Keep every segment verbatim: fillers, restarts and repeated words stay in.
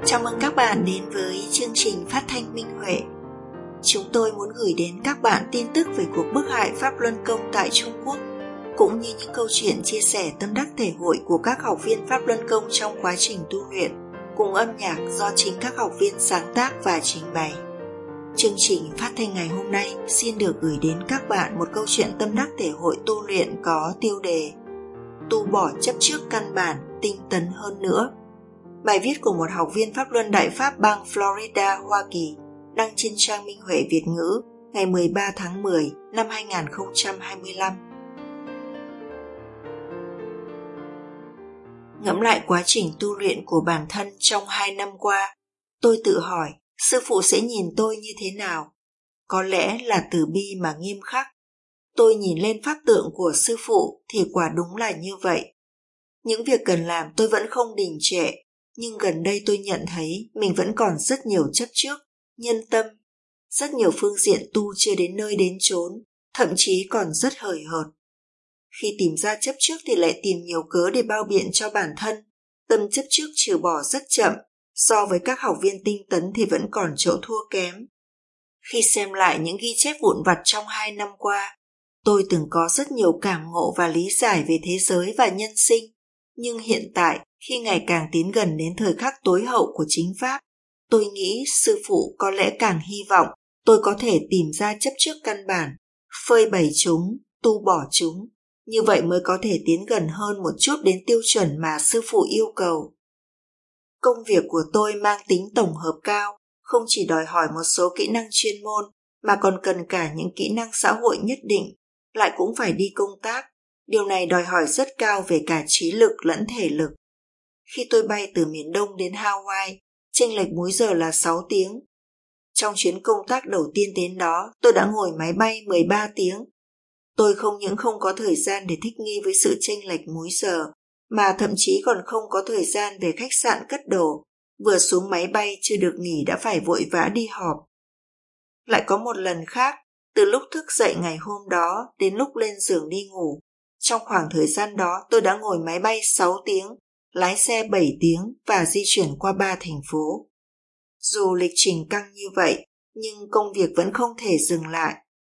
Chào mừng các bạn đến với chương trình phát thanh Minh Huệ. Chúng tôi muốn gửi đến các bạn tin tức về cuộc bức hại Pháp Luân Công tại Trung Quốc, cũng như những câu chuyện chia sẻ tâm đắc thể hội của các học viên Pháp Luân Công trong quá trình tu luyện, cùng âm nhạc do chính các học viên sáng tác và trình bày. Chương trình phát thanh ngày hôm nay xin được gửi đến các bạn một câu chuyện tâm đắc thể hội tu luyện có tiêu đề Tu bỏ chấp trước căn bản, tinh tấn hơn nữa. Bài viết của một học viên Pháp Luân Đại Pháp bang Florida, Hoa Kỳ, đăng trên trang Minh Huệ Việt ngữ ngày mười ba tháng mười năm hai nghìn không trăm hai mươi lăm. Ngẫm lại quá trình tu luyện của bản thân trong hai năm qua, tôi tự hỏi sư phụ sẽ nhìn tôi như thế nào? Có lẽ là từ bi mà nghiêm khắc. Tôi nhìn lên pháp tượng của sư phụ thì quả đúng là như vậy. Những việc cần làm tôi vẫn không đình trệ, nhưng gần đây tôi nhận thấy mình vẫn còn rất nhiều chấp trước, nhân tâm, rất nhiều phương diện tu chưa đến nơi đến chốn, thậm chí còn rất hời hợt. Khi tìm ra chấp trước thì lại tìm nhiều cớ để bao biện cho bản thân, tâm chấp trước trừ bỏ rất chậm, so với các học viên tinh tấn thì vẫn còn chỗ thua kém. Khi xem lại những ghi chép vụn vặt trong hai năm qua, tôi từng có rất nhiều cảm ngộ và lý giải về thế giới và nhân sinh, nhưng hiện tại, khi ngày càng tiến gần đến thời khắc tối hậu của chính Pháp, tôi nghĩ sư phụ có lẽ càng hy vọng tôi có thể tìm ra chấp trước căn bản, phơi bày chúng, tu bỏ chúng, như vậy mới có thể tiến gần hơn một chút đến tiêu chuẩn mà sư phụ yêu cầu. Công việc của tôi mang tính tổng hợp cao, không chỉ đòi hỏi một số kỹ năng chuyên môn, mà còn cần cả những kỹ năng xã hội nhất định, lại cũng phải đi công tác. Điều này đòi hỏi rất cao về cả trí lực lẫn thể lực. Khi tôi bay từ miền Đông đến Hawaii, chênh lệch múi giờ là sáu tiếng. Trong chuyến công tác đầu tiên đến đó, tôi đã ngồi máy bay mười ba tiếng. Tôi không những không có thời gian để thích nghi với sự chênh lệch múi giờ, mà thậm chí còn không có thời gian về khách sạn cất đồ. Vừa xuống máy bay chưa được nghỉ đã phải vội vã đi họp. Lại có một lần khác, từ lúc thức dậy ngày hôm đó đến lúc lên giường đi ngủ, trong khoảng thời gian đó tôi đã ngồi máy bay sáu tiếng, lái xe bảy tiếng và di chuyển qua ba thành phố. Dù lịch trình căng như vậy, nhưng công việc vẫn không thể dừng lại.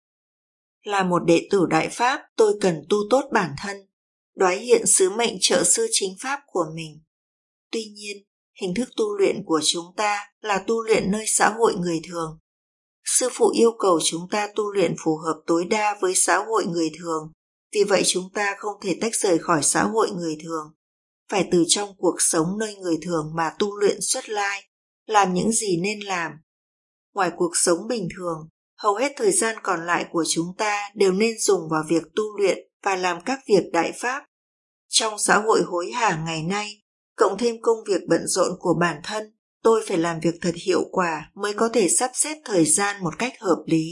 Là một đệ tử Đại Pháp, tôi cần tu tốt bản thân, đoái hiện sứ mệnh trợ sư chính Pháp của mình. Tuy nhiên, hình thức tu luyện của chúng ta là tu luyện nơi xã hội người thường. Sư phụ yêu cầu chúng ta tu luyện phù hợp tối đa với xã hội người thường, vì vậy chúng ta không thể tách rời khỏi xã hội người thường. Phải từ trong cuộc sống nơi người thường mà tu luyện xuất lai, làm những gì nên làm. Ngoài cuộc sống bình thường, hầu hết thời gian còn lại của chúng ta đều nên dùng vào việc tu luyện và làm các việc đại pháp. Trong xã hội hối hả ngày nay, cộng thêm công việc bận rộn của bản thân, tôi phải làm việc thật hiệu quả mới có thể sắp xếp thời gian một cách hợp lý.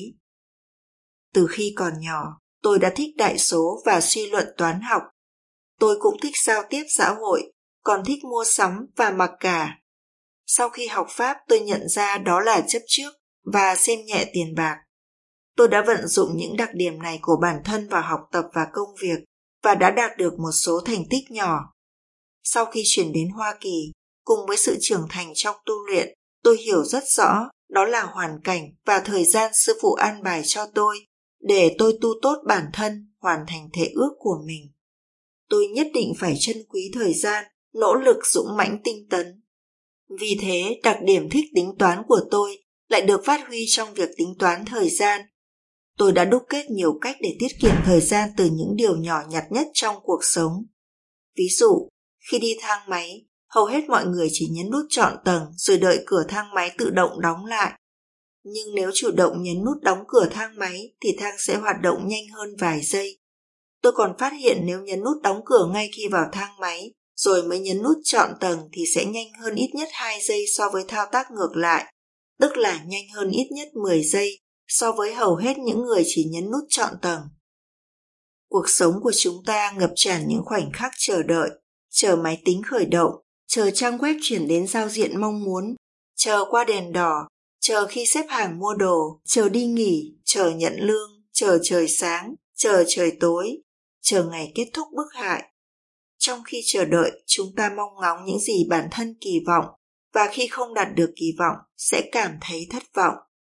Từ khi còn nhỏ, tôi đã thích đại số và suy luận toán học. Tôi cũng thích giao tiếp xã hội, còn thích mua sắm và mặc cả. Sau khi học Pháp, tôi nhận ra đó là chấp trước và xem nhẹ tiền bạc. Tôi đã vận dụng những đặc điểm này của bản thân vào học tập và công việc và đã đạt được một số thành tích nhỏ. Sau khi chuyển đến Hoa Kỳ, cùng với sự trưởng thành trong tu luyện, tôi hiểu rất rõ đó là hoàn cảnh và thời gian sư phụ an bài cho tôi để tôi tu tốt bản thân, hoàn thành thể ước của mình. Tôi nhất định phải trân quý thời gian, nỗ lực dũng mãnh tinh tấn. Vì thế, đặc điểm thích tính toán của tôi lại được phát huy trong việc tính toán thời gian. Tôi đã đúc kết nhiều cách để tiết kiệm thời gian từ những điều nhỏ nhặt nhất trong cuộc sống. Ví dụ, khi đi thang máy, hầu hết mọi người chỉ nhấn nút chọn tầng rồi đợi cửa thang máy tự động đóng lại. Nhưng nếu chủ động nhấn nút đóng cửa thang máy thì thang sẽ hoạt động nhanh hơn vài giây. Tôi còn phát hiện nếu nhấn nút đóng cửa ngay khi vào thang máy, rồi mới nhấn nút chọn tầng thì sẽ nhanh hơn ít nhất hai giây so với thao tác ngược lại, tức là nhanh hơn ít nhất mười giây so với hầu hết những người chỉ nhấn nút chọn tầng. Cuộc sống của chúng ta ngập tràn những khoảnh khắc chờ đợi, chờ máy tính khởi động, chờ trang web chuyển đến giao diện mong muốn, chờ qua đèn đỏ, chờ khi xếp hàng mua đồ, chờ đi nghỉ, chờ nhận lương, chờ trời sáng, chờ trời tối, chờ ngày kết thúc bức hại. Trong khi chờ đợi, chúng ta mong ngóng những gì bản thân kỳ vọng, và khi không đạt được kỳ vọng sẽ cảm thấy thất vọng.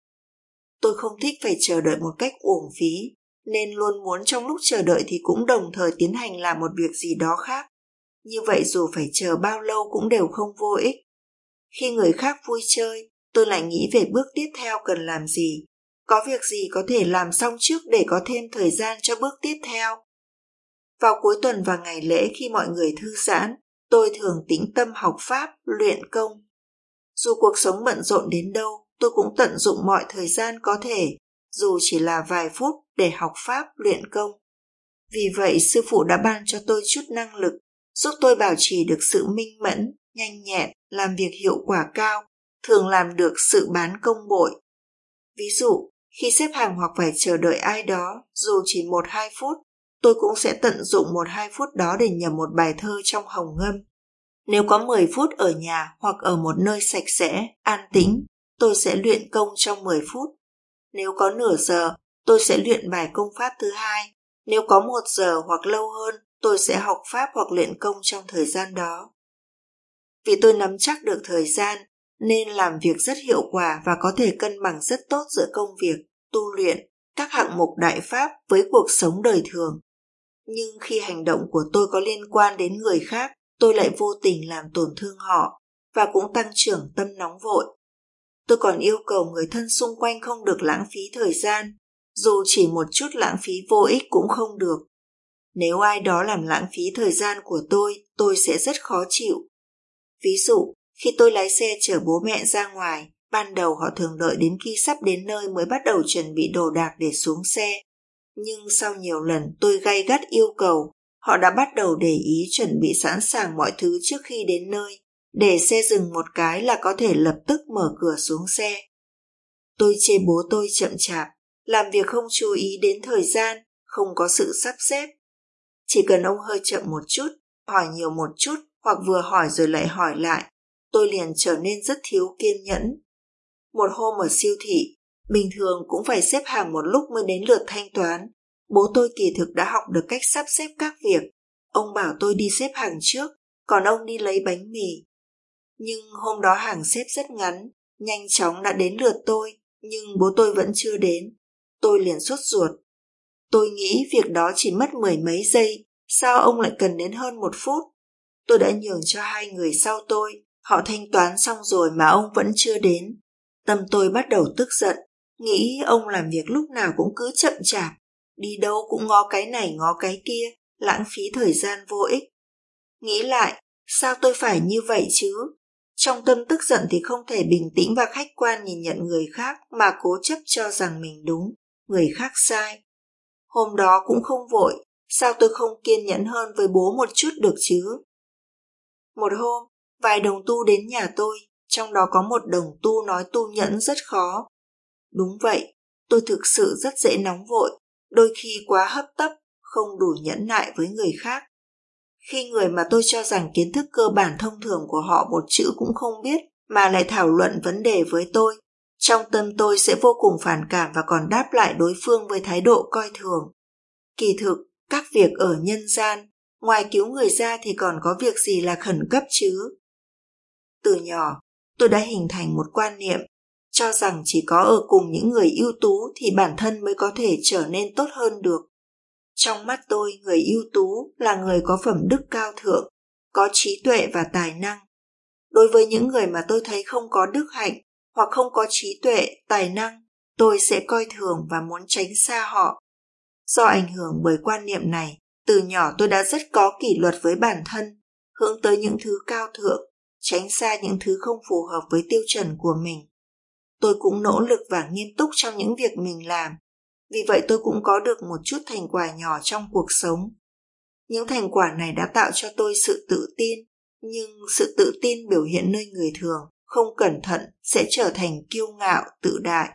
Tôi không thích phải chờ đợi một cách uổng phí, nên luôn muốn trong lúc chờ đợi thì cũng đồng thời tiến hành làm một việc gì đó khác. Như vậy dù phải chờ bao lâu cũng đều không vô ích. Khi người khác vui chơi, tôi lại nghĩ về bước tiếp theo cần làm gì. Có việc gì có thể làm xong trước để có thêm thời gian cho bước tiếp theo. Vào cuối tuần và ngày lễ khi mọi người thư giãn, tôi thường tĩnh tâm học pháp, luyện công. Dù cuộc sống bận rộn đến đâu, tôi cũng tận dụng mọi thời gian có thể, dù chỉ là vài phút để học pháp, luyện công. Vì vậy, sư phụ đã ban cho tôi chút năng lực, giúp tôi bảo trì được sự minh mẫn, nhanh nhẹn, làm việc hiệu quả cao, thường làm được sự bán công bội. Ví dụ, khi xếp hàng hoặc phải chờ đợi ai đó, dù chỉ một hai phút, tôi cũng sẽ tận dụng một hai phút đó để nhẩm một bài thơ trong hồng ngâm. Nếu có mười phút ở nhà hoặc ở một nơi sạch sẽ, an tĩnh, tôi sẽ luyện công trong mười phút. Nếu có nửa giờ, tôi sẽ luyện bài công pháp thứ hai. Nếu có một giờ hoặc lâu hơn, tôi sẽ học pháp hoặc luyện công trong thời gian đó. Vì tôi nắm chắc được thời gian, nên làm việc rất hiệu quả và có thể cân bằng rất tốt giữa công việc, tu luyện, các hạng mục đại pháp với cuộc sống đời thường. Nhưng khi hành động của tôi có liên quan đến người khác, tôi lại vô tình làm tổn thương họ và cũng tăng trưởng tâm nóng vội. Tôi còn yêu cầu người thân xung quanh không được lãng phí thời gian, dù chỉ một chút lãng phí vô ích cũng không được. Nếu ai đó làm lãng phí thời gian của tôi, tôi sẽ rất khó chịu. Ví dụ, khi tôi lái xe chở bố mẹ ra ngoài, ban đầu họ thường đợi đến khi sắp đến nơi mới bắt đầu chuẩn bị đồ đạc để xuống xe. Nhưng sau nhiều lần tôi gay gắt yêu cầu, họ đã bắt đầu để ý chuẩn bị sẵn sàng mọi thứ trước khi đến nơi, để xe dừng một cái là có thể lập tức mở cửa xuống xe. Tôi chê bố tôi chậm chạp, làm việc không chú ý đến thời gian, không có sự sắp xếp. Chỉ cần ông hơi chậm một chút, hỏi nhiều một chút, hoặc vừa hỏi rồi lại hỏi lại, tôi liền trở nên rất thiếu kiên nhẫn. Một hôm ở siêu thị, bình thường cũng phải xếp hàng một lúc mới đến lượt thanh toán. Bố tôi kỳ thực đã học được cách sắp xếp các việc. Ông bảo tôi đi xếp hàng trước, còn ông đi lấy bánh mì. Nhưng hôm đó hàng xếp rất ngắn, nhanh chóng đã đến lượt tôi, nhưng bố tôi vẫn chưa đến. Tôi liền sốt ruột. Tôi nghĩ việc đó chỉ mất mười mấy giây, sao ông lại cần đến hơn một phút? Tôi đã nhường cho hai người sau tôi, họ thanh toán xong rồi mà ông vẫn chưa đến. Tâm tôi bắt đầu tức giận, nghĩ ông làm việc lúc nào cũng cứ chậm chạp, đi đâu cũng ngó cái này ngó cái kia, lãng phí thời gian vô ích. Nghĩ lại, sao tôi phải như vậy chứ? Trong tâm tức giận thì không thể bình tĩnh và khách quan nhìn nhận người khác mà cố chấp cho rằng mình đúng, người khác sai. Hôm đó cũng không vội, sao tôi không kiên nhẫn hơn với bố một chút được chứ? Một hôm, vài đồng tu đến nhà tôi, trong đó có một đồng tu nói tu nhẫn rất khó. Đúng vậy, tôi thực sự rất dễ nóng vội, đôi khi quá hấp tấp, không đủ nhẫn nại với người khác. Khi người mà tôi cho rằng kiến thức cơ bản thông thường của họ một chữ cũng không biết mà lại thảo luận vấn đề với tôi, trong tâm tôi sẽ vô cùng phản cảm và còn đáp lại đối phương với thái độ coi thường. Kỳ thực, các việc ở nhân gian, ngoài cứu người ra thì còn có việc gì là khẩn cấp chứ? Từ nhỏ, tôi đã hình thành một quan niệm, cho rằng chỉ có ở cùng những người ưu tú thì bản thân mới có thể trở nên tốt hơn được. Trong mắt tôi, người ưu tú là người có phẩm đức cao thượng, có trí tuệ và tài năng. Đối với những người mà tôi thấy không có đức hạnh hoặc không có trí tuệ, tài năng, tôi sẽ coi thường và muốn tránh xa họ. Do ảnh hưởng bởi quan niệm này, từ nhỏ tôi đã rất có kỷ luật với bản thân, hướng tới những thứ cao thượng, tránh xa những thứ không phù hợp với tiêu chuẩn của mình. Tôi cũng nỗ lực và nghiêm túc trong những việc mình làm, vì vậy tôi cũng có được một chút thành quả nhỏ trong cuộc sống. Những thành quả này đã tạo cho tôi sự tự tin, nhưng sự tự tin biểu hiện nơi người thường, không cẩn thận sẽ trở thành kiêu ngạo, tự đại.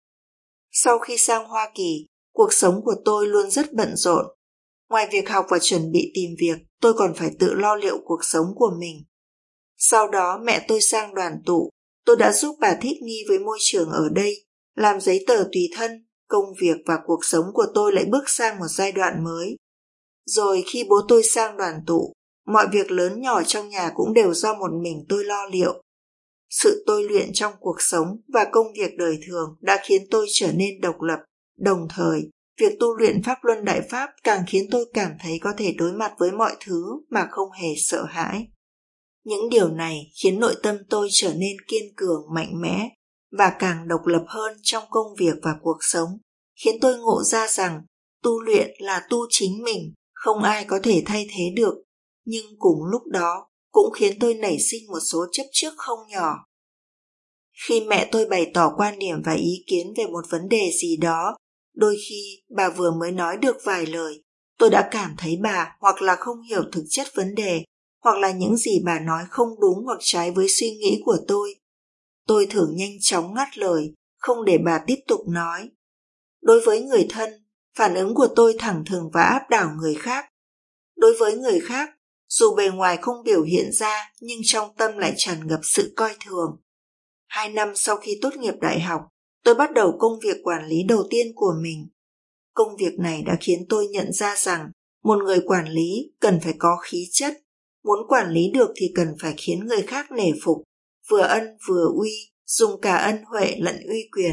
Sau khi sang Hoa Kỳ, cuộc sống của tôi luôn rất bận rộn. Ngoài việc học và chuẩn bị tìm việc, tôi còn phải tự lo liệu cuộc sống của mình. Sau đó mẹ tôi sang đoàn tụ, tôi đã giúp bà thích nghi với môi trường ở đây, làm giấy tờ tùy thân, công việc và cuộc sống của tôi lại bước sang một giai đoạn mới. Rồi khi bố tôi sang đoàn tụ, mọi việc lớn nhỏ trong nhà cũng đều do một mình tôi lo liệu. Sự tôi luyện trong cuộc sống và công việc đời thường đã khiến tôi trở nên độc lập, đồng thời việc tu luyện Pháp Luân Đại Pháp càng khiến tôi cảm thấy có thể đối mặt với mọi thứ mà không hề sợ hãi. Những điều này khiến nội tâm tôi trở nên kiên cường, mạnh mẽ và càng độc lập hơn trong công việc và cuộc sống, khiến tôi ngộ ra rằng tu luyện là tu chính mình, không ai có thể thay thế được, nhưng cùng lúc đó cũng khiến tôi nảy sinh một số chấp trước không nhỏ. Khi mẹ tôi bày tỏ quan điểm và ý kiến về một vấn đề gì đó, đôi khi bà vừa mới nói được vài lời, tôi đã cảm thấy bà hoặc là không hiểu thực chất vấn đề, hoặc là những gì bà nói không đúng hoặc trái với suy nghĩ của tôi. Tôi thường nhanh chóng ngắt lời, không để bà tiếp tục nói. Đối với người thân, phản ứng của tôi thẳng thừng và áp đảo người khác. Đối với người khác, dù bề ngoài không biểu hiện ra nhưng trong tâm lại tràn ngập sự coi thường. Hai năm sau khi tốt nghiệp đại học, tôi bắt đầu công việc quản lý đầu tiên của mình. Công việc này đã khiến tôi nhận ra rằng một người quản lý cần phải có khí chất. Muốn quản lý được thì cần phải khiến người khác nể phục, vừa ân vừa uy, dùng cả ân huệ lẫn uy quyền.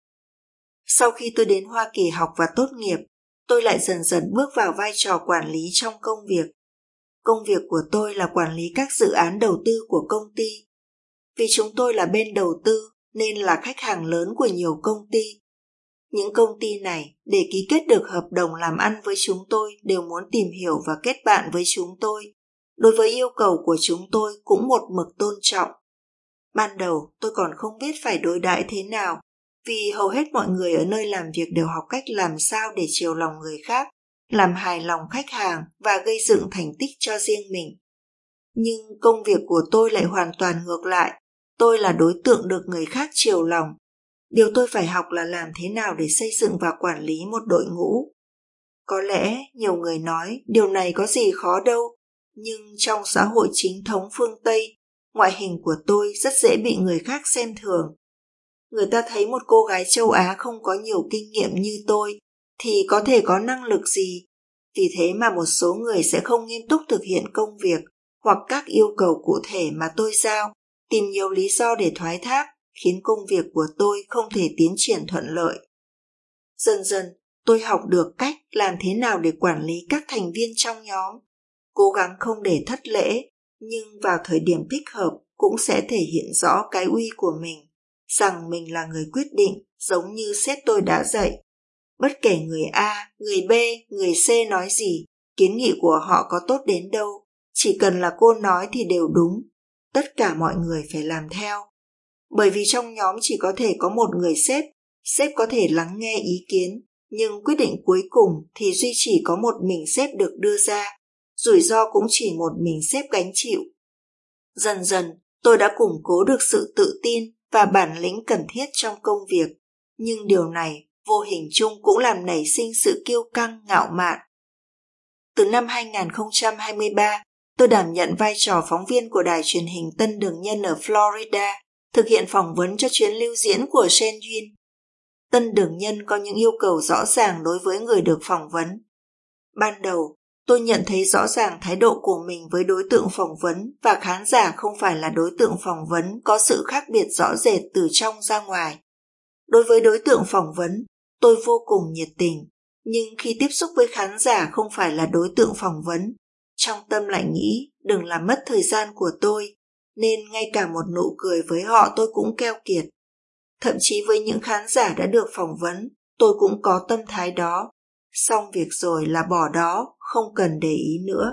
Sau khi tôi đến Hoa Kỳ học và tốt nghiệp, tôi lại dần dần bước vào vai trò quản lý trong công việc. Công việc của tôi là quản lý các dự án đầu tư của công ty. Vì chúng tôi là bên đầu tư nên là khách hàng lớn của nhiều công ty. Những công ty này để ký kết được hợp đồng làm ăn với chúng tôi đều muốn tìm hiểu và kết bạn với chúng tôi. Đối với yêu cầu của chúng tôi cũng một mực tôn trọng. Ban đầu tôi còn không biết phải đối đãi thế nào, vì hầu hết mọi người ở nơi làm việc đều học cách làm sao để chiều lòng người khác, làm hài lòng khách hàng và gây dựng thành tích cho riêng mình. Nhưng công việc của tôi lại hoàn toàn ngược lại. Tôi là đối tượng được người khác chiều lòng. Điều tôi phải học là làm thế nào để xây dựng và quản lý một đội ngũ. Có lẽ nhiều người nói điều này có gì khó đâu, nhưng trong xã hội chính thống phương Tây, ngoại hình của tôi rất dễ bị người khác xem thường. Người ta thấy một cô gái châu Á không có nhiều kinh nghiệm như tôi thì có thể có năng lực gì. Vì thế mà một số người sẽ không nghiêm túc thực hiện công việc hoặc các yêu cầu cụ thể mà tôi giao, tìm nhiều lý do để thoái thác, khiến công việc của tôi không thể tiến triển thuận lợi. Dần dần, tôi học được cách làm thế nào để quản lý các thành viên trong nhóm, cố gắng không để thất lễ, nhưng vào thời điểm thích hợp cũng sẽ thể hiện rõ cái uy của mình, rằng mình là người quyết định giống như sếp tôi đã dạy. Bất kể người A, người B, người C nói gì, kiến nghị của họ có tốt đến đâu, chỉ cần là cô nói thì đều đúng. Tất cả mọi người phải làm theo. Bởi vì trong nhóm chỉ có thể có một người sếp, sếp có thể lắng nghe ý kiến, nhưng quyết định cuối cùng thì duy chỉ có một mình sếp được đưa ra, rủi ro cũng chỉ một mình sếp gánh chịu. Dần dần, tôi đã củng cố được sự tự tin và bản lĩnh cần thiết trong công việc, nhưng điều này vô hình chung cũng làm nảy sinh sự kiêu căng, ngạo mạn. Từ năm hai không hai ba, tôi đảm nhận vai trò phóng viên của đài truyền hình Tân Đường Nhân ở Florida, thực hiện phỏng vấn cho chuyến lưu diễn của Shen Yun. Tân Đường Nhân có những yêu cầu rõ ràng đối với người được phỏng vấn. Ban đầu, tôi nhận thấy rõ ràng thái độ của mình với đối tượng phỏng vấn và khán giả không phải là đối tượng phỏng vấn có sự khác biệt rõ rệt từ trong ra ngoài. Đối với đối tượng phỏng vấn, tôi vô cùng nhiệt tình, nhưng khi tiếp xúc với khán giả không phải là đối tượng phỏng vấn, trong tâm lại nghĩ đừng làm mất thời gian của tôi, nên ngay cả một nụ cười với họ tôi cũng keo kiệt. Thậm chí với những khán giả đã được phỏng vấn, tôi cũng có tâm thái đó. Xong việc rồi là bỏ đó, không cần để ý nữa.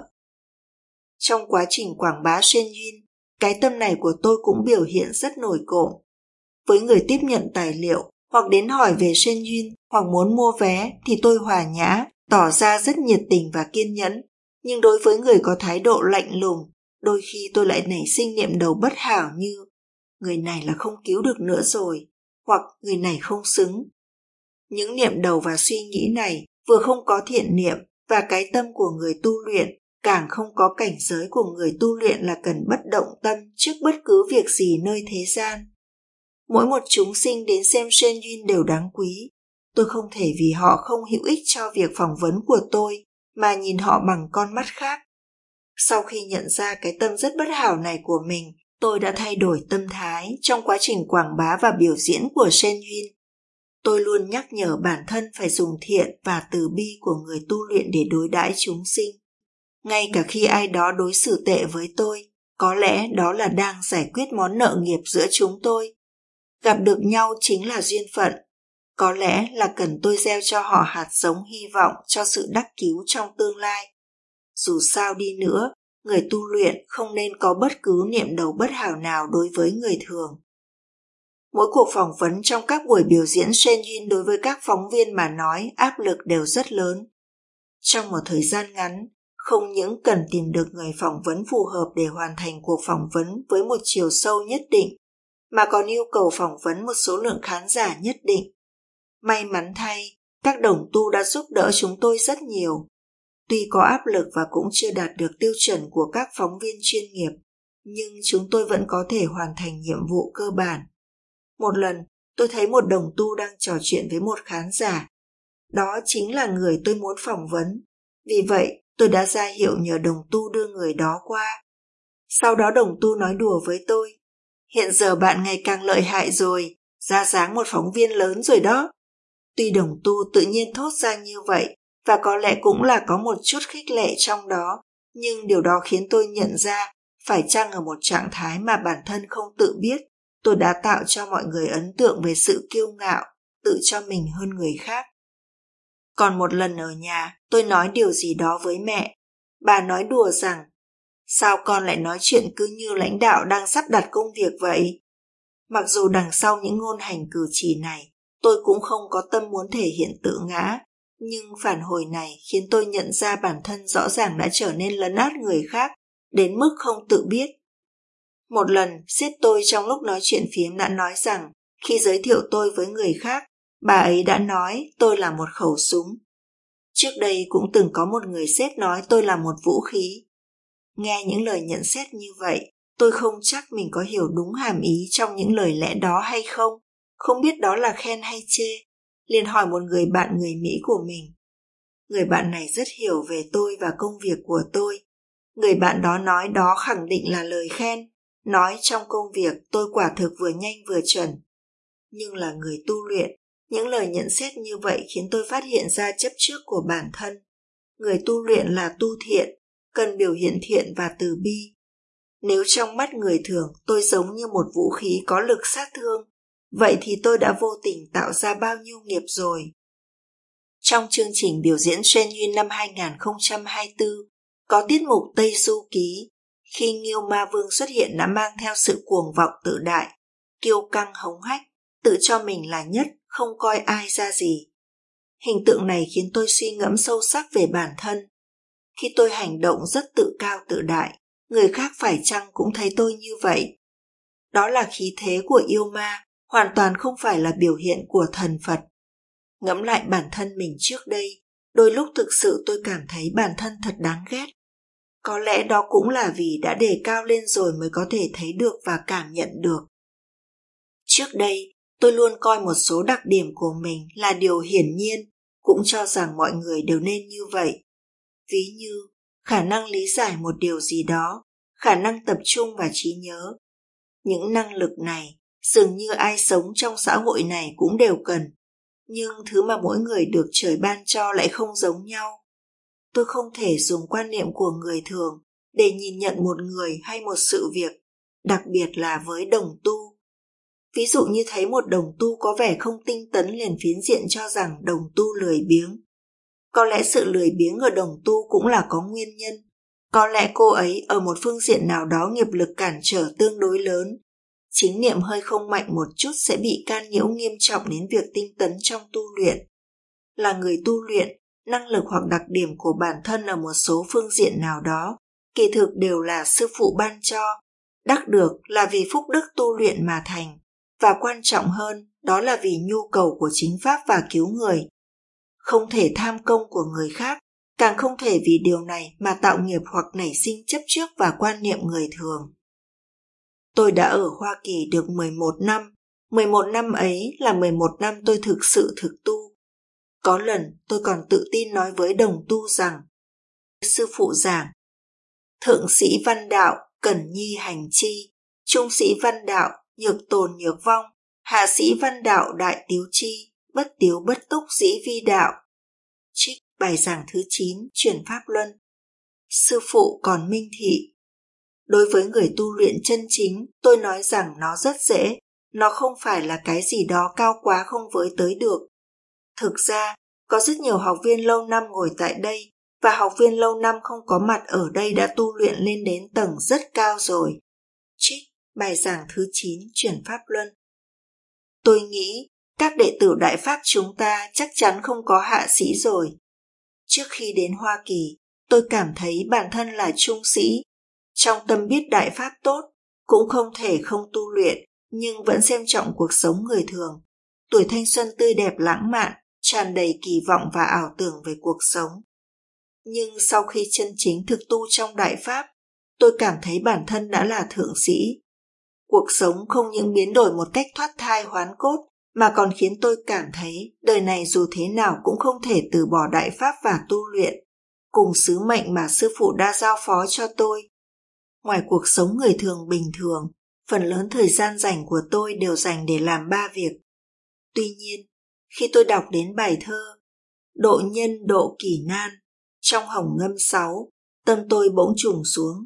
Trong quá trình quảng bá Shen Yun, cái tâm này của tôi cũng biểu hiện rất nổi cộm. Với người tiếp nhận tài liệu, hoặc đến hỏi về Shen Yun, hoặc muốn mua vé thì tôi hòa nhã, tỏ ra rất nhiệt tình và kiên nhẫn. Nhưng đối với người có thái độ lạnh lùng, đôi khi tôi lại nảy sinh niệm đầu bất hảo như người này là không cứu được nữa rồi, hoặc người này không xứng. Những niệm đầu và suy nghĩ này vừa không có thiện niệm và cái tâm của người tu luyện, càng không có cảnh giới của người tu luyện là cần bất động tâm trước bất cứ việc gì nơi thế gian. Mỗi một chúng sinh đến xem Shen Yun đều đáng quý. Tôi không thể vì họ không hữu ích cho việc phỏng vấn của tôi mà nhìn họ bằng con mắt khác. Sau khi nhận ra cái tâm rất bất hảo này của mình, Tôi đã thay đổi tâm thái trong quá trình quảng bá và biểu diễn của Shen Yun. Tôi luôn nhắc nhở bản thân phải dùng thiện và từ bi của người tu luyện để đối đãi chúng sinh. Ngay cả khi ai đó đối xử tệ với tôi, có lẽ đó là đang giải quyết món nợ nghiệp giữa chúng tôi. Gặp được nhau chính là duyên phận. Có lẽ là cần tôi gieo cho họ hạt giống hy vọng cho sự đắc cứu trong tương lai. Dù sao đi nữa, người tu luyện không nên có bất cứ niệm đầu bất hảo nào đối với người thường. Mỗi cuộc phỏng vấn trong các buổi biểu diễn Shen Yun đối với các phóng viên mà nói áp lực đều rất lớn. Trong một thời gian ngắn, không những cần tìm được người phỏng vấn phù hợp để hoàn thành cuộc phỏng vấn với một chiều sâu nhất định, mà còn yêu cầu phỏng vấn một số lượng khán giả nhất định. May mắn thay, các đồng tu đã giúp đỡ chúng tôi rất nhiều. Tuy có áp lực và cũng chưa đạt được tiêu chuẩn của các phóng viên chuyên nghiệp, nhưng chúng tôi vẫn có thể hoàn thành nhiệm vụ cơ bản. Một lần, tôi thấy một đồng tu đang trò chuyện với một khán giả. Đó chính là người tôi muốn phỏng vấn. Vì vậy, tôi đã ra hiệu nhờ đồng tu đưa người đó qua. Sau đó đồng tu nói đùa với tôi. Hiện giờ bạn ngày càng lợi hại rồi, ra dáng một phóng viên lớn rồi đó. Tuy đồng tu tự nhiên thốt ra như vậy, và có lẽ cũng là có một chút khích lệ trong đó, nhưng điều đó khiến tôi nhận ra, phải chăng ở một trạng thái mà bản thân không tự biết, tôi đã tạo cho mọi người ấn tượng về sự kiêu ngạo, tự cho mình hơn người khác. Còn một lần ở nhà, tôi nói điều gì đó với mẹ. Bà nói đùa rằng, sao con lại nói chuyện cứ như lãnh đạo đang sắp đặt công việc vậy? Mặc dù đằng sau những ngôn hành cử chỉ này, tôi cũng không có tâm muốn thể hiện tự ngã, nhưng phản hồi này khiến tôi nhận ra bản thân rõ ràng đã trở nên lấn át người khác, đến mức không tự biết. Một lần, sếp tôi trong lúc nói chuyện phiếm đã nói rằng, khi giới thiệu tôi với người khác, bà ấy đã nói tôi là một khẩu súng. Trước đây cũng từng có một người sếp nói tôi là một vũ khí. Nghe những lời nhận xét như vậy, tôi không chắc mình có hiểu đúng hàm ý trong những lời lẽ đó hay không, không biết đó là khen hay chê. Liền hỏi một người bạn người Mỹ của mình. Người bạn này rất hiểu về tôi và công việc của tôi. Người bạn đó nói đó khẳng định là lời khen, nói trong công việc tôi quả thực vừa nhanh vừa chuẩn. Nhưng là người tu luyện, những lời nhận xét như vậy khiến tôi phát hiện ra chấp trước của bản thân. Người tu luyện là tu thiện, cần biểu hiện thiện và từ bi. Nếu trong mắt người thường tôi giống như một vũ khí có lực sát thương, vậy thì tôi đã vô tình tạo ra bao nhiêu nghiệp rồi. Trong chương trình biểu diễn Shen Yun năm hai không hai tư, có tiết mục Tây Du Ký, khi Nghiêu Ma Vương xuất hiện đã mang theo sự cuồng vọng tự đại, kiêu căng hống hách, tự cho mình là nhất, không coi ai ra gì. Hình tượng này khiến tôi suy ngẫm sâu sắc về bản thân. Khi tôi hành động rất tự cao tự đại, người khác phải chăng cũng thấy tôi như vậy? Đó là khí thế của yêu ma, hoàn toàn không phải là biểu hiện của thần Phật. Ngẫm lại bản thân mình trước đây, đôi lúc thực sự tôi cảm thấy bản thân thật đáng ghét. Có lẽ đó cũng là vì đã đề cao lên rồi mới có thể thấy được và cảm nhận được. Trước đây, tôi luôn coi một số đặc điểm của mình là điều hiển nhiên, cũng cho rằng mọi người đều nên như vậy. Ví như, khả năng lý giải một điều gì đó, khả năng tập trung và trí nhớ. Những năng lực này, dường như ai sống trong xã hội này cũng đều cần, nhưng thứ mà mỗi người được trời ban cho lại không giống nhau. Tôi không thể dùng quan niệm của người thường để nhìn nhận một người hay một sự việc, đặc biệt là với đồng tu. Ví dụ như thấy một đồng tu có vẻ không tinh tấn liền phiến diện cho rằng đồng tu lười biếng. Có lẽ sự lười biếng ở đồng tu cũng là có nguyên nhân. Có lẽ cô ấy ở một phương diện nào đó nghiệp lực cản trở tương đối lớn. Chính niệm hơi không mạnh một chút sẽ bị can nhiễu nghiêm trọng đến việc tinh tấn trong tu luyện. Là người tu luyện, năng lực hoặc đặc điểm của bản thân ở một số phương diện nào đó, kỳ thực đều là sư phụ ban cho, đắc được là vì phúc đức tu luyện mà thành, và quan trọng hơn, đó là vì nhu cầu của chính pháp và cứu người. Không thể tham công của người khác, càng không thể vì điều này mà tạo nghiệp hoặc nảy sinh chấp trước và quan niệm người thường. Tôi đã ở Hoa Kỳ được mười một năm, mười một năm ấy là mười một năm tôi thực sự thực tu. Có lần tôi còn tự tin nói với đồng tu rằng, sư phụ giảng, thượng sĩ văn đạo, cẩn nhi hành chi, trung sĩ văn đạo, nhược tồn nhược vong, hạ sĩ văn đạo đại tiếu chi, bất tiếu bất túc dĩ vi đạo. Trích bài giảng thứ chín, chuyển Pháp Luân. Sư phụ còn minh thị. Đối với người tu luyện chân chính, tôi nói rằng nó rất dễ, nó không phải là cái gì đó cao quá không với tới được. Thực ra, có rất nhiều học viên lâu năm ngồi tại đây, và học viên lâu năm không có mặt ở đây đã tu luyện lên đến tầng rất cao rồi. Trích bài giảng thứ chín, chuyển Pháp Luân. Tôi nghĩ, các đệ tử Đại Pháp chúng ta chắc chắn không có hạ sĩ rồi. Trước khi đến Hoa Kỳ, tôi cảm thấy bản thân là trung sĩ. Trong tâm biết Đại Pháp tốt, cũng không thể không tu luyện, nhưng vẫn xem trọng cuộc sống người thường. Tuổi thanh xuân tươi đẹp lãng mạn, tràn đầy kỳ vọng và ảo tưởng về cuộc sống. Nhưng sau khi chân chính thực tu trong Đại Pháp, tôi cảm thấy bản thân đã là thượng sĩ. Cuộc sống không những biến đổi một cách thoát thai hoán cốt, mà còn khiến tôi cảm thấy đời này dù thế nào cũng không thể từ bỏ Đại Pháp và tu luyện, cùng sứ mệnh mà sư phụ đã giao phó cho tôi. Ngoài cuộc sống người thường bình thường, phần lớn thời gian rảnh của tôi đều dành để làm ba việc. Tuy nhiên, khi tôi đọc đến bài thơ Độ nhân độ kỷ nan trong Hồng Ngâm sáu, tâm tôi bỗng trùng xuống.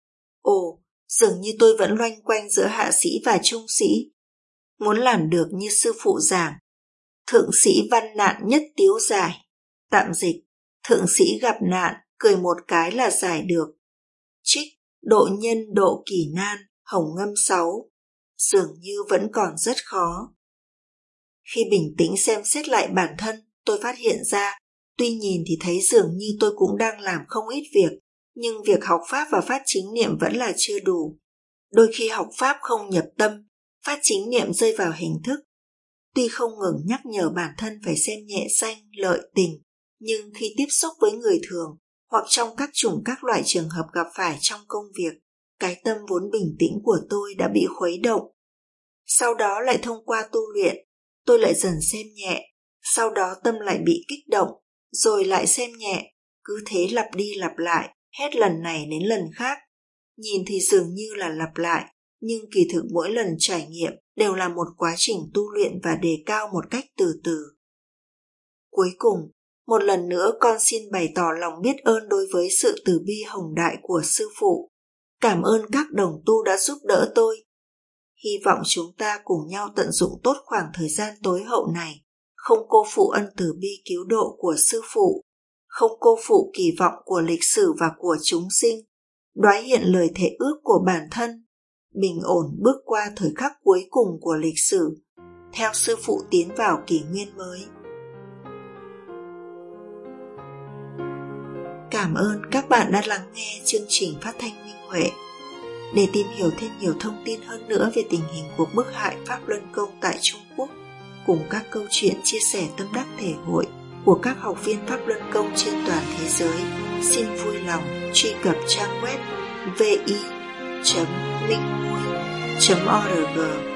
Ồ, dường như tôi vẫn loanh quanh giữa hạ sĩ và trung sĩ. Muốn làm được như sư phụ giảng, thượng sĩ văn nạn nhất tiếu giải. Tạm dịch, thượng sĩ gặp nạn, cười một cái là giải được. Trích Độ nhân độ kỷ nan, Hồng Ngâm sáu, dường như vẫn còn rất khó. Khi bình tĩnh xem xét lại bản thân, tôi phát hiện ra, tuy nhìn thì thấy dường như tôi cũng đang làm không ít việc, nhưng việc học Pháp và phát chính niệm vẫn là chưa đủ. Đôi khi học Pháp không nhập tâm, phát chính niệm rơi vào hình thức. Tuy không ngừng nhắc nhở bản thân phải xem nhẹ danh, lợi, tình, nhưng khi tiếp xúc với người thường, hoặc trong các chủng các loại trường hợp gặp phải trong công việc, cái tâm vốn bình tĩnh của tôi đã bị khuấy động. Sau đó lại thông qua tu luyện, tôi lại dần xem nhẹ, sau đó tâm lại bị kích động, rồi lại xem nhẹ, cứ thế lặp đi lặp lại, hết lần này đến lần khác. Nhìn thì dường như là lặp lại, nhưng kỳ thực mỗi lần trải nghiệm đều là một quá trình tu luyện và đề cao một cách từ từ. Cuối cùng, một lần nữa con xin bày tỏ lòng biết ơn đối với sự từ bi hồng đại của sư phụ. Cảm ơn các đồng tu đã giúp đỡ tôi. Hy vọng chúng ta cùng nhau tận dụng tốt khoảng thời gian tối hậu này, không cô phụ ân từ bi cứu độ của sư phụ, không cô phụ kỳ vọng của lịch sử và của chúng sinh, đoái hiện lời thệ ước của bản thân, bình ổn bước qua thời khắc cuối cùng của lịch sử, theo sư phụ tiến vào kỷ nguyên mới. Cảm ơn các bạn đã lắng nghe chương trình phát thanh Minh Huệ. Để tìm hiểu thêm nhiều thông tin hơn nữa về tình hình cuộc bức hại Pháp Luân Công tại Trung Quốc, cùng các câu chuyện chia sẻ tâm đắc thể hội của các học viên Pháp Luân Công trên toàn thế giới, xin vui lòng truy cập trang web vi chấm minh hui chấm org.